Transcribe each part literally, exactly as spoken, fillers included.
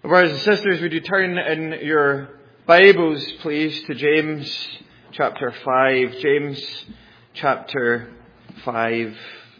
Brothers and sisters, would you turn in your Bibles, please, to James chapter five. James chapter five.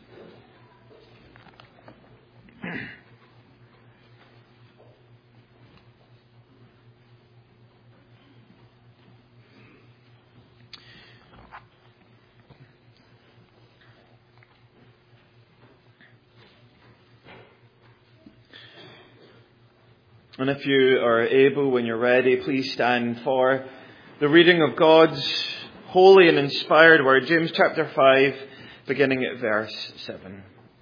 And if you are able, when you're ready, please stand for the reading of God's holy and inspired word. James chapter five, beginning at verse seven.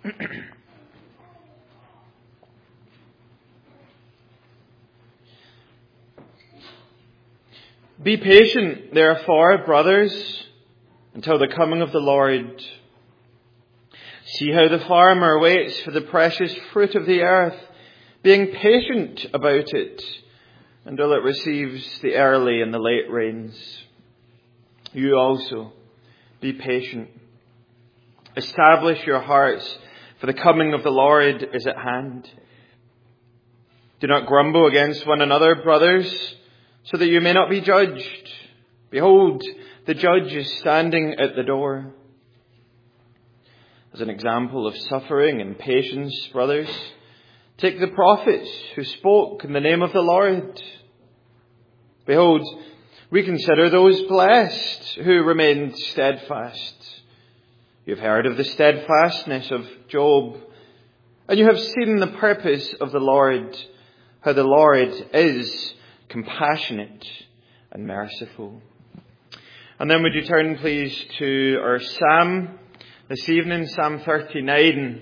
Be patient, therefore, brothers, until the coming of the Lord. See how the farmer waits for the precious fruit of the earth, being patient about it until it receives the early and the late rains. You also be patient. Establish your hearts, for the coming of the Lord is at hand. Do not grumble against one another, brothers, so that you may not be judged. Behold, the judge is standing at the door. As an example of suffering and patience, brothers, take the prophets who spoke in the name of the Lord. Behold, we consider those blessed who remained steadfast. You have heard of the steadfastness of Job, and you have seen the purpose of the Lord, how the Lord is compassionate and merciful. And then would you turn, please, to our psalm this evening, Psalm thirty-nine.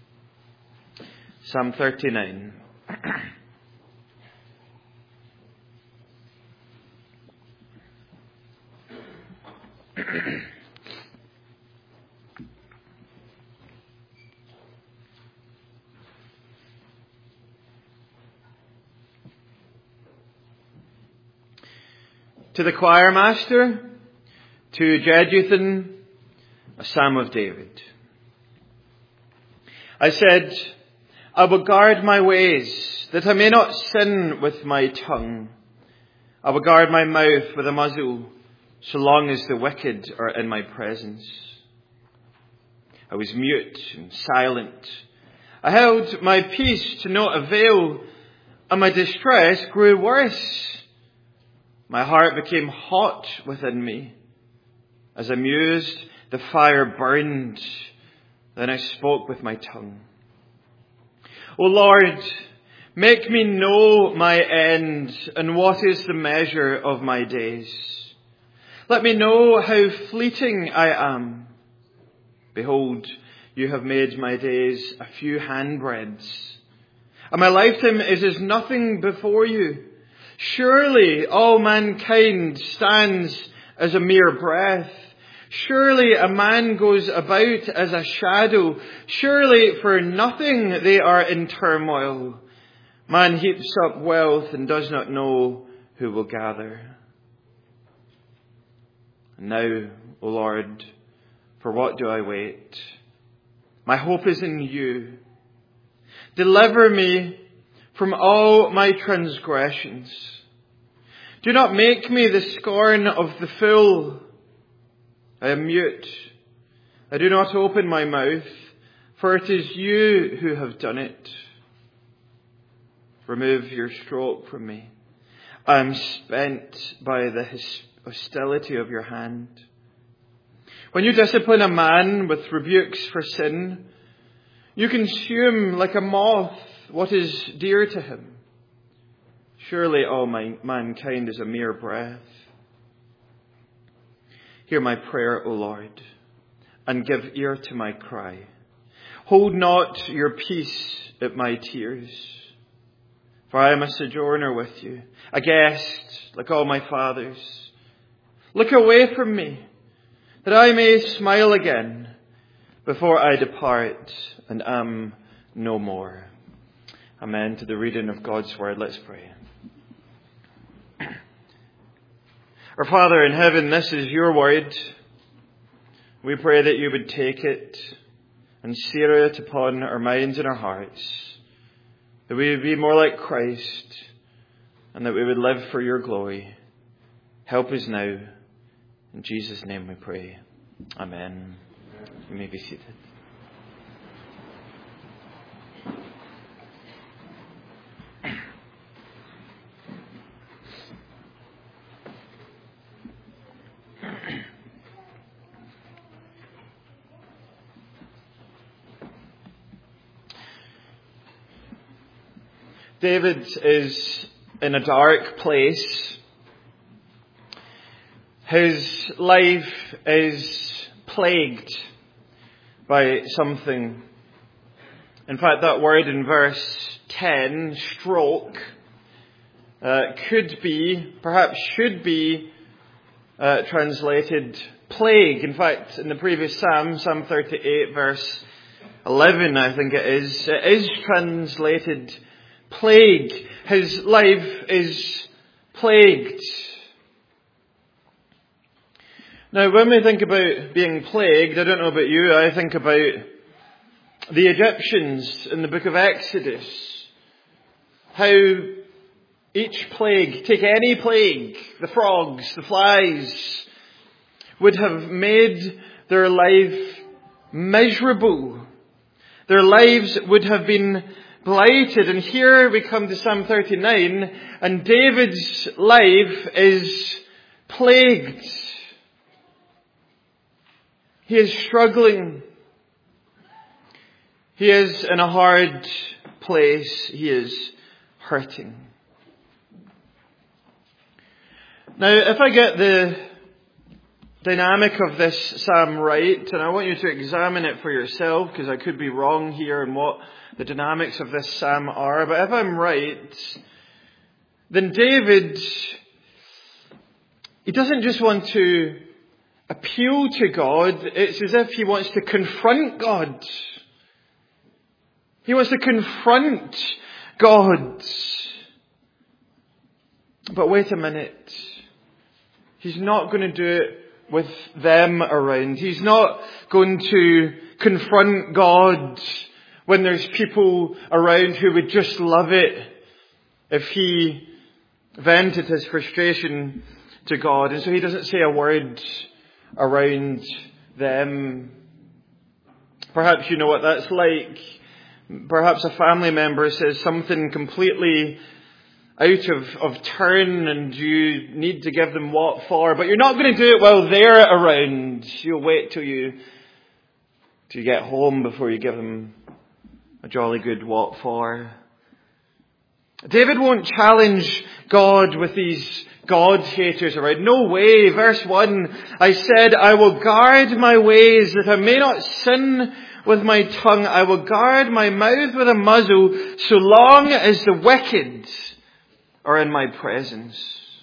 Psalm thirty-nine. To the choir master, to Jeduthun, a psalm of David. I said, I will guard my ways, that I may not sin with my tongue. I will guard my mouth with a muzzle, so long as the wicked are in my presence. I was mute and silent. I held my peace to no avail, and my distress grew worse. My heart became hot within me. As I mused, the fire burned. Then I spoke with my tongue. O Lord, make me know my end and what is the measure of my days. Let me know how fleeting I am. Behold, you have made my days a few handbreadths, and my lifetime is as nothing before you. Surely all mankind stands as a mere breath. Surely a man goes about as a shadow. Surely for nothing they are in turmoil. Man heaps up wealth and does not know who will gather. And now, O Lord, for what do I wait? My hope is in you. Deliver me from all my transgressions. Do not make me the scorn of the fool. I am mute. I do not open my mouth, for it is you who have done it. Remove your stroke from me. I am spent by the hostility of your hand. When you discipline a man with rebukes for sin, you consume like a moth what is dear to him. Surely all my, mankind is a mere breath. Hear my prayer, O Lord, and give ear to my cry. Hold not your peace at my tears. For I am a sojourner with you, a guest like all my fathers. Look away from me, that I may smile again before I depart and am no more. Amen. To the reading of God's word, let's pray. Our Father in heaven, this is your word. We pray that you would take it and sear it upon our minds and our hearts, that we would be more like Christ and that we would live for your glory. Help us now. In Jesus' name we pray. Amen. You may be seated. David is in a dark place. His life is plagued by something. In fact, that word in verse ten, stroke, uh, could be, perhaps should be, uh, translated plague. In fact, in the previous Psalm, Psalm thirty-eight, verse eleven, I think it is, it is translated plague. His life is plagued. Now, when we think about being plagued, I don't know about you, I think about the Egyptians in the book of Exodus. How each plague, take any plague, the frogs, the flies, would have made their life miserable. Their lives would have been blighted. And here we come to Psalm thirty-nine, and David's life is plagued. He is struggling. He is in a hard place. He is hurting. Now, if I get the dynamic of this psalm right, and I want you to examine it for yourself, because I could be wrong here in what the dynamics of this psalm are, but if I'm right, then David, he doesn't just want to appeal to God, it's as if he wants to confront God. He wants to confront God. But wait a minute. He's not going to do it with them around. He's not going to confront God when there's people around who would just love it if he vented his frustration to God. And so he doesn't say a word around them. Perhaps you know what that's like. Perhaps a family member says something completely out of, of turn and you need to give them what for, but you're not going to do it while they're around. You'll wait till you, till you get home before you give them a jolly good what for. David won't challenge God with these God haters around. No way. Verse one, I said, I will guard my ways that I may not sin with my tongue. I will guard my mouth with a muzzle so long as the wicked are in my presence.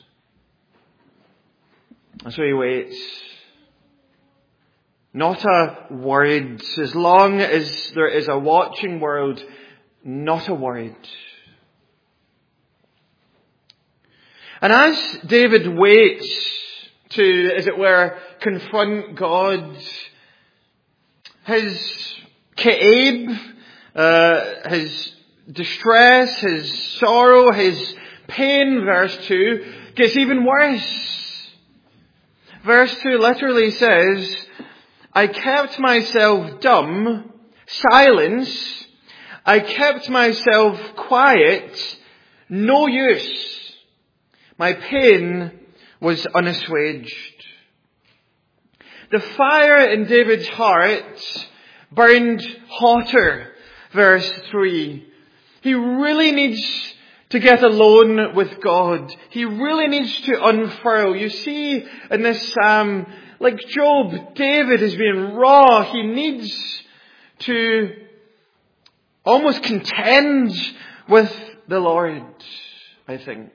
And so he waits. Not a word. As long as there is a watching world, not a word. And as David waits to, as it were, confront God, his ka'eb, uh, his distress, his sorrow, his pain, verse two, gets even worse. Verse two literally says, I kept myself dumb, silence. I kept myself quiet, no use. My pain was unassuaged. The fire in David's heart burned hotter. Verse three. He really needs to get alone with God. He really needs to unfurl. You see in this psalm, like Job, David is being raw. He needs to almost contend with the Lord, I think.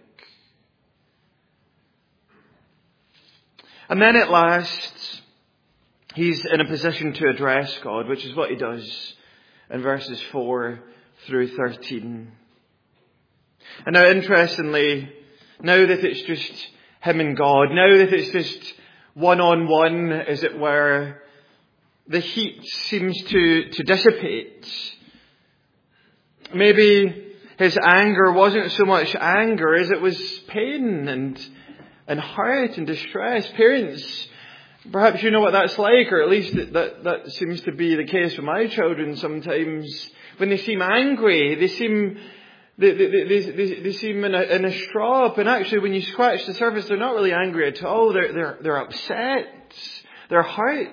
And then at last, he's in a position to address God, which is what he does in verses four through thirteen. And now, interestingly, now that it's just him and God, now that it's just one-on-one, as it were, the heat seems to, to dissipate. Maybe His anger wasn't so much anger as it was pain and, and hurt and distress. Parents, perhaps you know what that's like, or at least that, that, that seems to be the case with my children sometimes. When they seem angry, they seem they, they, they, they, they seem in a, in a strop, and actually when you scratch the surface, they're not really angry at all. They're, they're, they're upset. They're hurt.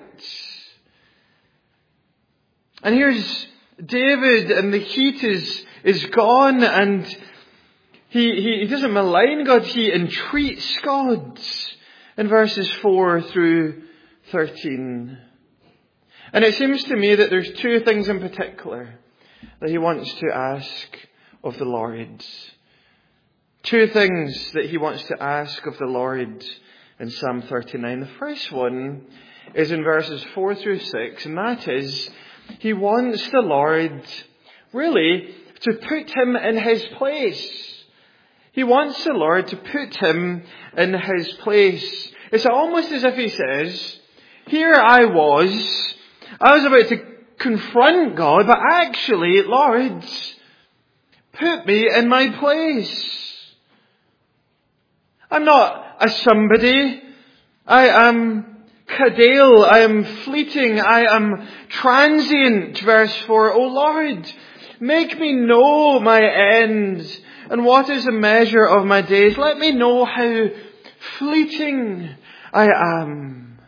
And here's David, and the heat is, is gone, and he, he, he doesn't malign God, he entreats God in verses four through thirteen. And it seems to me that there's two things in particular that he wants to ask of the Lord. Two things that he wants to ask of the Lord in Psalm thirty-nine. The first one is in verses four through six, and that is, he wants the Lord, really, to put him in his place. He wants the Lord to put him in his place. It's almost as if he says, here I was, I was about to confront God, but actually, Lord, put me in my place. I'm not a somebody. I am Kadale, I am fleeting, I am transient. Verse four, O Lord, make me know my end, and what is the measure of my days. Let me know how fleeting I am.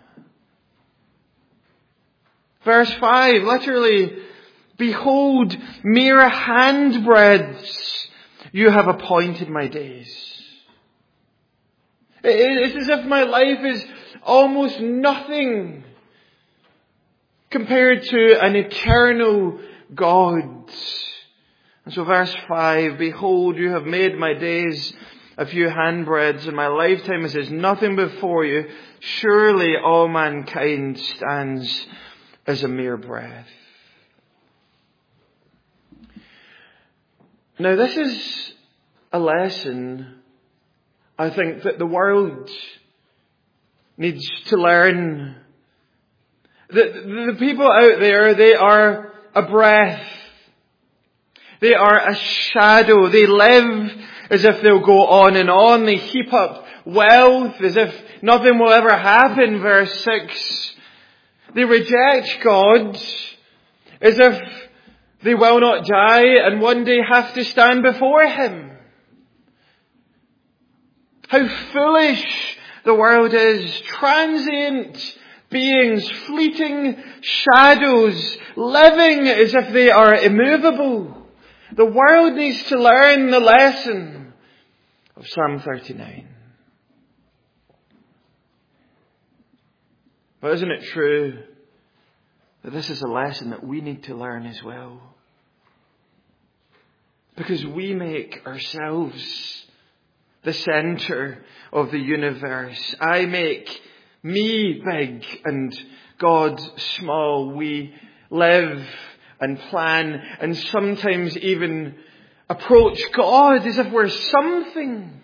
Verse five, literally, behold, mere handbreadths you have appointed my days. It's as if my life is almost nothing compared to an eternal God. And so verse five, behold, you have made my days a few handbreadths, and my lifetime is as nothing before you. Surely all mankind stands as a mere breath. Now this is a lesson, I think, that the world needs to learn. The, the people out there, they are a breath. They are a shadow. They live as if they'll go on and on. They heap up wealth as if nothing will ever happen. Verse six. They reject God as if they will not die and one day have to stand before Him. How foolish the world is. Transient beings, fleeting shadows, living as if they are immovable. The world needs to learn the lesson of Psalm thirty-nine. But isn't it true that this is a lesson that we need to learn as well? Because we make ourselves the center of the universe. I make me big and God small. We live and plan and sometimes even approach God as if we're something.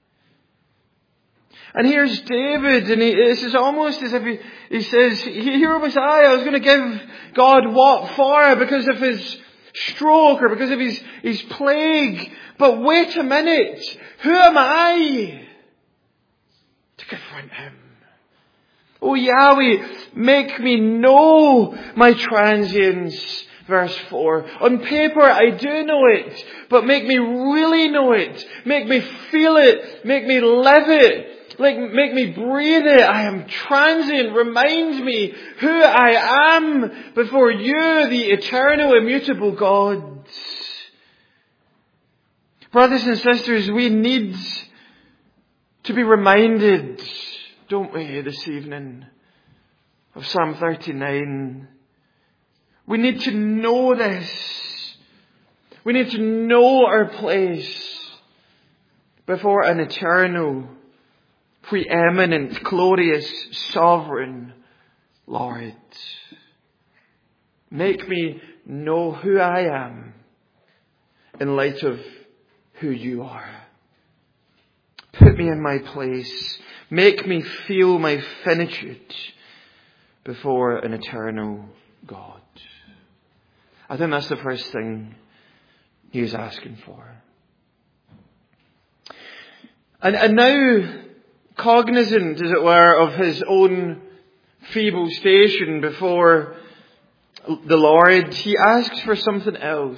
And here's David, and he, this is almost as if he, he says, here was I, I was going to give God what for? Because of his stroke or because of his, his plague. But wait a minute, who am I to confront him? Oh Yahweh, make me know my transience. Verse four. On paper I do know it, but make me really know it. Make me feel it. Make me live it. Like, make me breathe it. I am transient. Remind me who I am before you, the eternal, immutable God. Brothers and sisters, we need to be reminded, don't we, this evening, of Psalm thirty-nine. We need to know this. We need to know our place before an eternal, preeminent, glorious, sovereign Lord. Make me know who I am in light of who you are. Put me in my place. Make me feel my finitude before an eternal God. I think that's the first thing he is asking for. And, and now, cognizant, as it were, of his own feeble station before the Lord, he asks for something else.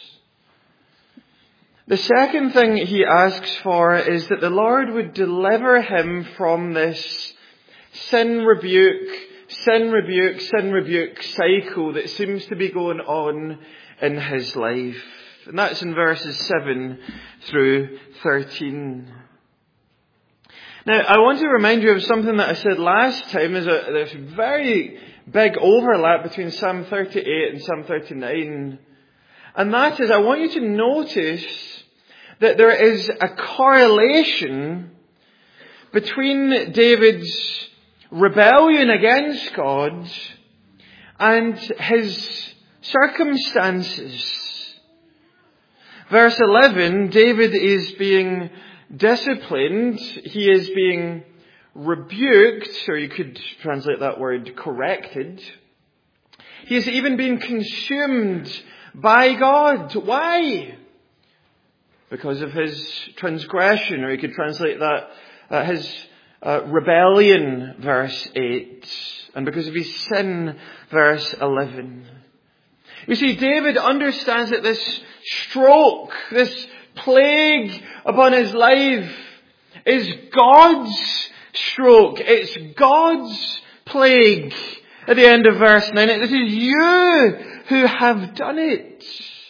The second thing he asks for is that the Lord would deliver him from this sin rebuke, sin rebuke, sin rebuke cycle that seems to be going on in his life. And that's in verses seven through thirteen. Now, I want to remind you of something that I said last time. There's a, there's a very big overlap between Psalm thirty-eight and Psalm thirty-nine. And that is, I want you to notice that there is a correlation between David's rebellion against God and his circumstances. Verse eleven, David is being disciplined. He is being rebuked, or you could translate that word corrected. He is even being consumed by God. Why? Because of his transgression, or you could translate that uh, his uh, rebellion, verse eight, and because of his sin, verse eleven. You see, David understands that this stroke, this plague upon his life is God's stroke. It's God's plague. At the end of verse nine, this is you who have done it.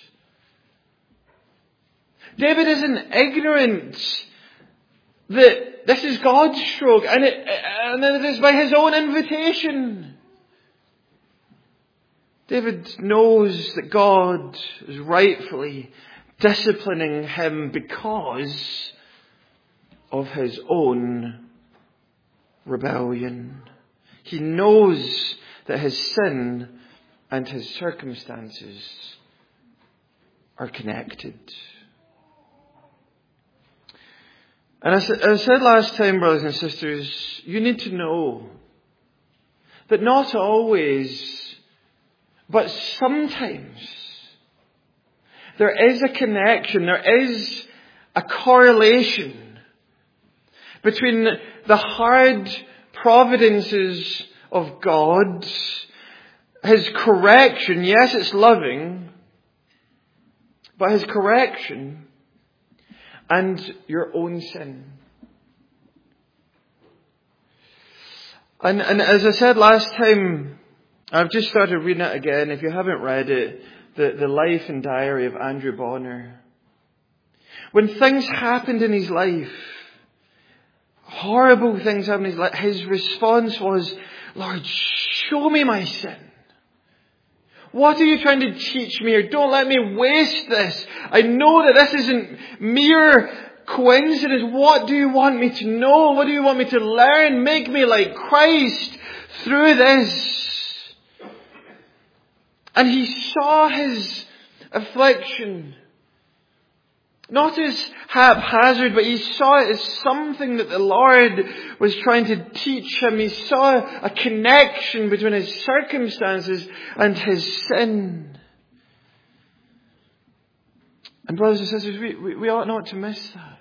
David isn't ignorant that this is God's stroke, and it, and that it is by his own invitation. David knows that God is rightfully disciplining him because of his own rebellion. He knows that his sin and his circumstances are connected. And as I said last time, brothers and sisters, you need to know that not always, but sometimes, there is a connection, there is a correlation between the hard providences of God, his correction, yes, it's loving, but his correction and your own sin. And, and as I said last time, I've just started reading it again. If you haven't read it, the, the life and diary of Andrew Bonner. When things happened in his life, horrible things happened in his life, his response was, Lord, show me my sin. What are you trying to teach me here? Don't let me waste this. I know that this isn't mere coincidence. What do you want me to know? What do you want me to learn? Make me like Christ through this. And he saw his affliction not as haphazard, but he saw it as something that the Lord was trying to teach him. He saw a connection between his circumstances and his sin. And brothers and sisters, we, we, we ought not to miss that.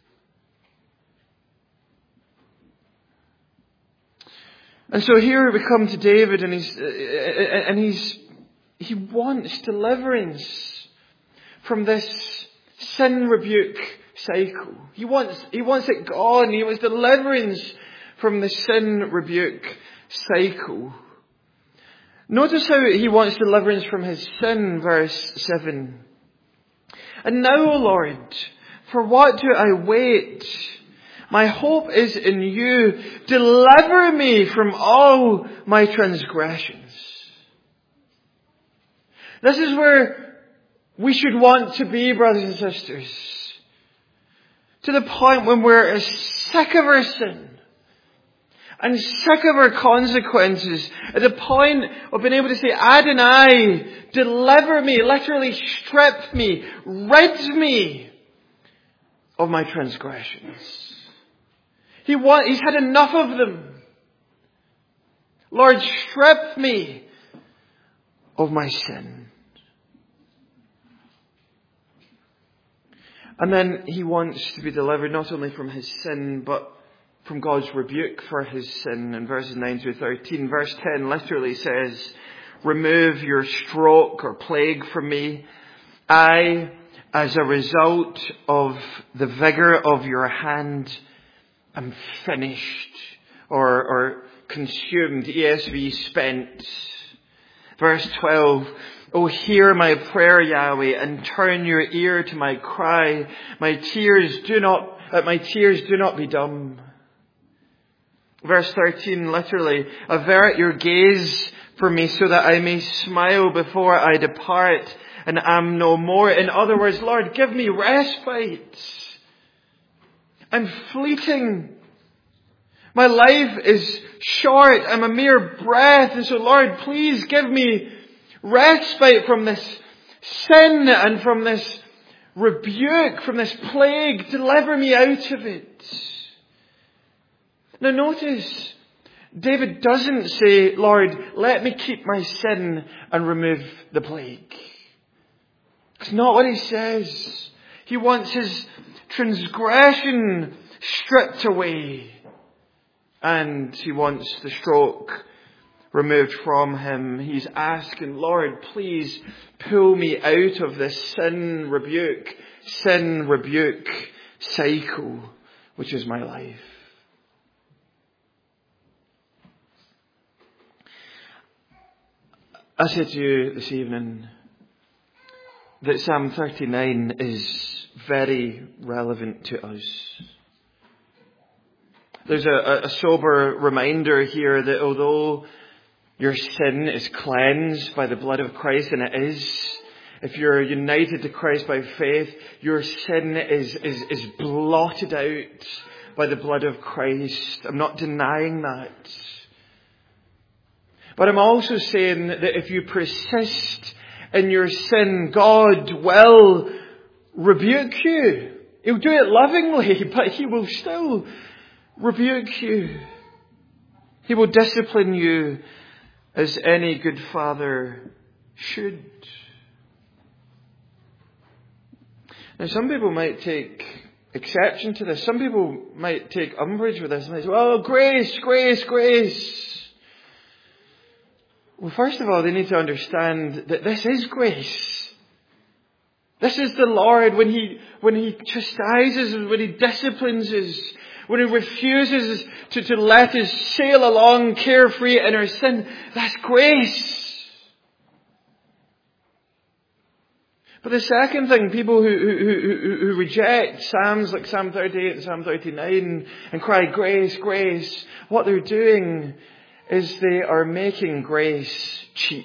And so here we come to David, and he's, and he's, he wants deliverance from this sin rebuke cycle. He wants, he wants it gone. He wants deliverance from the sin rebuke cycle. Notice how he wants deliverance from his sin, verse seven. And now, O Lord, for what do I wait? My hope is in you. Deliver me from all my transgressions. This is where we should want to be, brothers and sisters. To the point when we're sick of our sin and sick of our consequences. At the point of being able to say, Adonai, deliver me, literally strip me, rid me of my transgressions. He want, he's had enough of them. Lord, strip me of my sin. And then he wants to be delivered not only from his sin, but from God's rebuke for his sin. In verses nine through thirteen, verse ten literally says, remove your stroke or plague from me. I, as a result of the vigor of your hand, am finished or, or consumed. E S V, spent. Verse twelve, oh, hear my prayer, Yahweh, and turn your ear to my cry. My tears do not, uh, my tears do not be dumb. Verse thirteen, literally, avert your gaze for me so that I may smile before I depart and am no more. In other words, Lord, give me respite. I'm fleeting. My life is short. I'm a mere breath. And so, Lord, please give me respite from this sin and from this rebuke, from this plague. Deliver me out of it. Now notice, David doesn't say, Lord, let me keep my sin and remove the plague. It's not what he says. He wants his transgression stripped away. And he wants the stroke removed from him. He's asking, Lord, please pull me out of this sin rebuke, sin rebuke cycle, which is my life. I said to you this evening that Psalm thirty-nine is very relevant to us. There's a, a sober reminder here that although your sin is cleansed by the blood of Christ, and it is, if you're united to Christ by faith, your sin is, is, is blotted out by the blood of Christ. I'm not denying that. But I'm also saying that if you persist in your sin, God will rebuke you. He'll do it lovingly, but he will still rebuke you. He will discipline you as any good father should. Now, some people might take exception to this. Some people might take umbrage with this and they say, oh, grace, grace, grace. Well, first of all, they need to understand that this is grace. This is the Lord when He, when He chastises us, when He disciplines us, when He refuses to, to let us sail along carefree in our sin. That's grace. But the second thing, people who, who, who, who reject Psalms like Psalm thirty-eight and Psalm thirty-nine and cry, grace, grace, what they're doing is they are making grace cheap.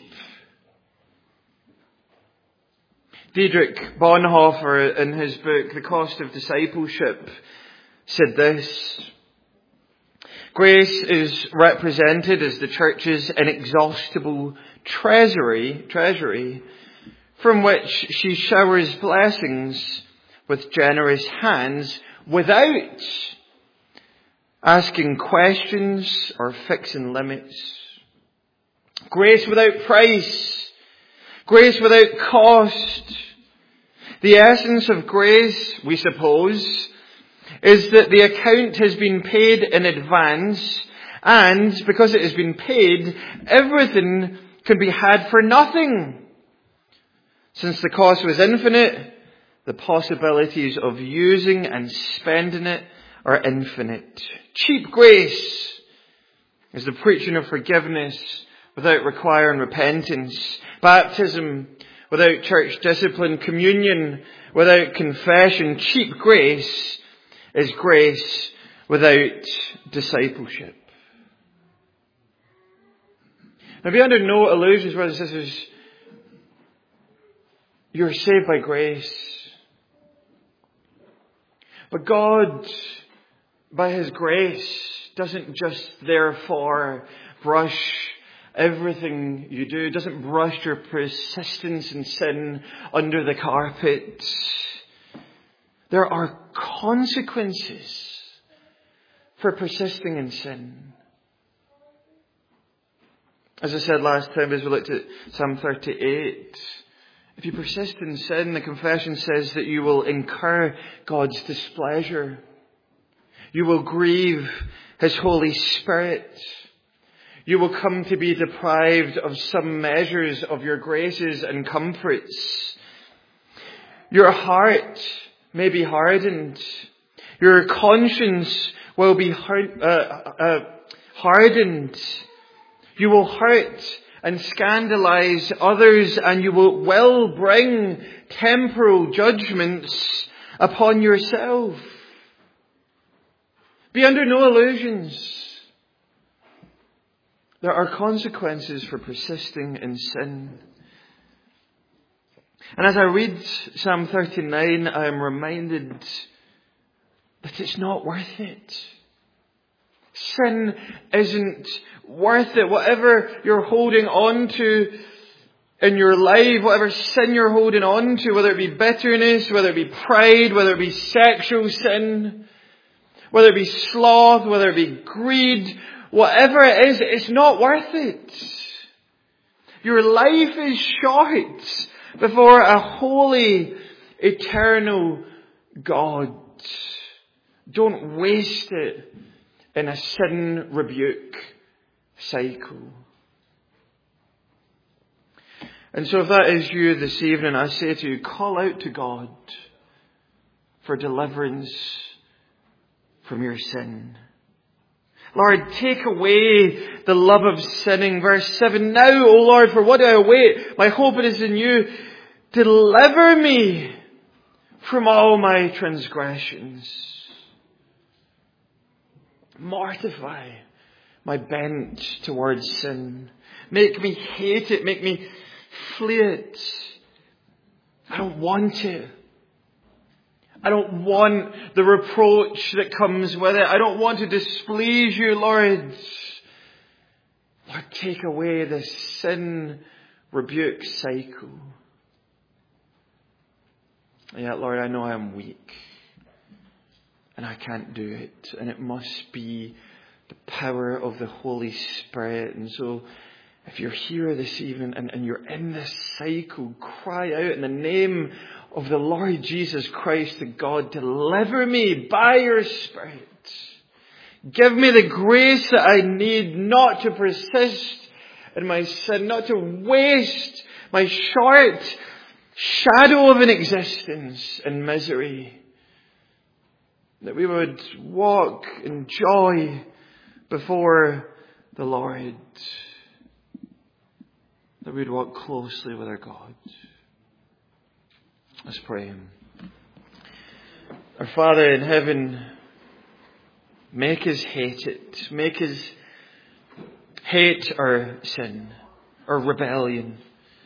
Dietrich Bonhoeffer, in his book, The Cost of Discipleship, said this: grace is represented as the church's inexhaustible treasury, treasury, from which she showers blessings with generous hands without asking questions or fixing limits. Grace without price. Grace without cost. The essence of grace, we suppose, is that the account has been paid in advance, and because it has been paid, everything can be had for nothing. Since the cost was infinite, the possibilities of using and spending it are infinite. Cheap grace is the preaching of forgiveness without requiring repentance, baptism without church discipline, communion without confession. Cheap grace is grace without discipleship. Now, be under no illusions, brothers and sisters, you're saved by grace. But God, by His grace, doesn't just therefore brush everything you do. Doesn't brush your persistence in sin under the carpet. There are consequences for persisting in sin. As I said last time, as we looked at Psalm thirty-eight, If you persist in sin, the confession says that you will incur God's displeasure. You will grieve His Holy Spirit. You will come to be deprived of some measures of your graces and comforts. Your heart may be hardened. Your conscience will be hard, uh, uh, hardened. You will hurt and scandalize others, and you will, will bring temporal judgments upon yourself. Be under no illusions. There are consequences for persisting in sin. And as I read Psalm thirty-nine, I am reminded that it's not worth it. Sin isn't worth it. Whatever you're holding on to in your life, whatever sin you're holding on to, whether it be bitterness, whether it be pride, whether it be sexual sin, whether it be sloth, whether it be greed, whatever it is, it's not worth it. Your life is short before a holy, eternal God. Don't waste it in a sin rebuke cycle. And so if that is you this evening, I say to you, call out to God for deliverance from your sin. Lord, take away the love of sinning. Verse seven, now, O Lord, for what do I await? My hope is in you. Deliver me from all my transgressions. Mortify my bent towards sin. Make me hate it. Make me flee it. I don't want it. I don't want the reproach that comes with it. I don't want to displease you, Lord. Lord, take away this sin rebuke cycle. And yet, Lord, I know I am weak. And I can't do it. And it must be the power of the Holy Spirit. And so, if you're here this evening and, and you're in this cycle, cry out in the name of the Lord Jesus Christ to God, deliver me by your Spirit. Give me the grace that I need not to persist in my sin, not to waste my short shadow of an existence in misery. That we would walk in joy before the Lord. That we would walk closely with our God. Let's pray. Our Father in heaven, make us hate it. Make us hate our sin, our rebellion.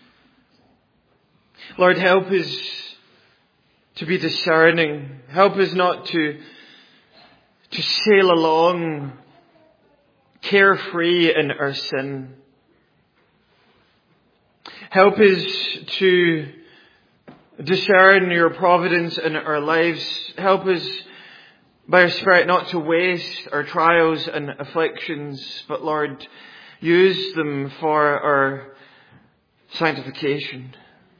Lord, help us to be discerning. Help us not to, to sail along carefree in our sin. Help us to discern your providence in our lives. Help us by your Spirit not to waste our trials and afflictions, but Lord, use them for our sanctification.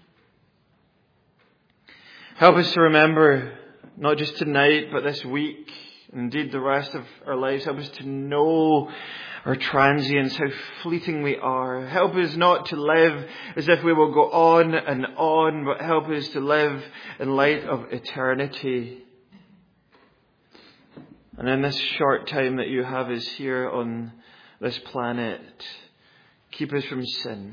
Help us to remember, not just tonight, but this week, and indeed the rest of our lives. Help us to know our transience, how fleeting we are. Help us not to live as if we will go on and on, but help us to live in light of eternity. And in this short time that you have us here on this planet, keep us from sin.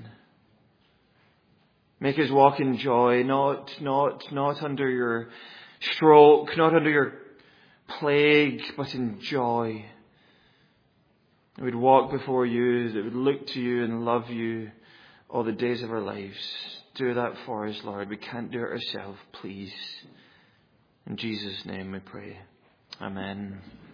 Make us walk in joy, not, not, not under your stroke, not under your plague, but in joy. That we'd walk before you, that we'd look to you and love you all the days of our lives. Do that for us, Lord. We can't do it ourselves, please. In Jesus' name we pray. Amen.